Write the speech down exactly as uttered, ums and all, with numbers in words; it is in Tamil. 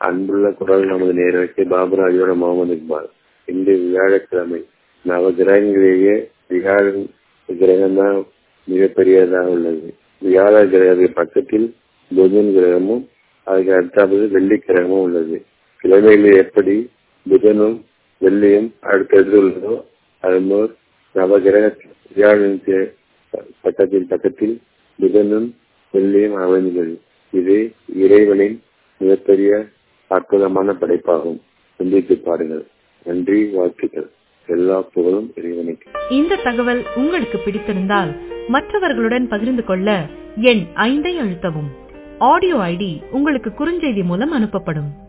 அன்புள்ள குரல் நமது நேரத்தை பாபராஜோட முகமது இக்பால். இன்று வியாழக்கிழமை. நவ கிரகங்களிலேயே வியாழன் கிரகம் தான் மிகப்பெரியதாக உள்ளது. வியாழ கிரக பக்கத்தில் புதன் கிரகமும் அதுக்கு அடுத்தாவது வெள்ளி கிரகமும் உள்ளது. கிழமையிலே எப்படி புதனும் வெள்ளியும் அடுத்தடுத்து உள்ளதோ அதுபோல் நவகிரக வியாழன் பக்கத்தில் பக்கத்தில் புதனும் வெள்ளியும் அமைந்துள்ளது. இது இறைவனின் மிகப்பெரிய அற்புதமான படைப்பாகும். சிந்தித்து பாருங்கள். நன்றி, வாழ்த்துக்கள். எல்லா புகழும் இறைவனுக்கு. இந்த தகவல் உங்களுக்கு பிடித்திருந்தால் மற்றவர்களுடன் பகிர்ந்து கொள்ள எண் ஐந்தை அழுத்தவும். ஆடியோ ஐடி உங்களுக்கு குறுஞ்செய்தி மூலம் அனுப்பப்படும்.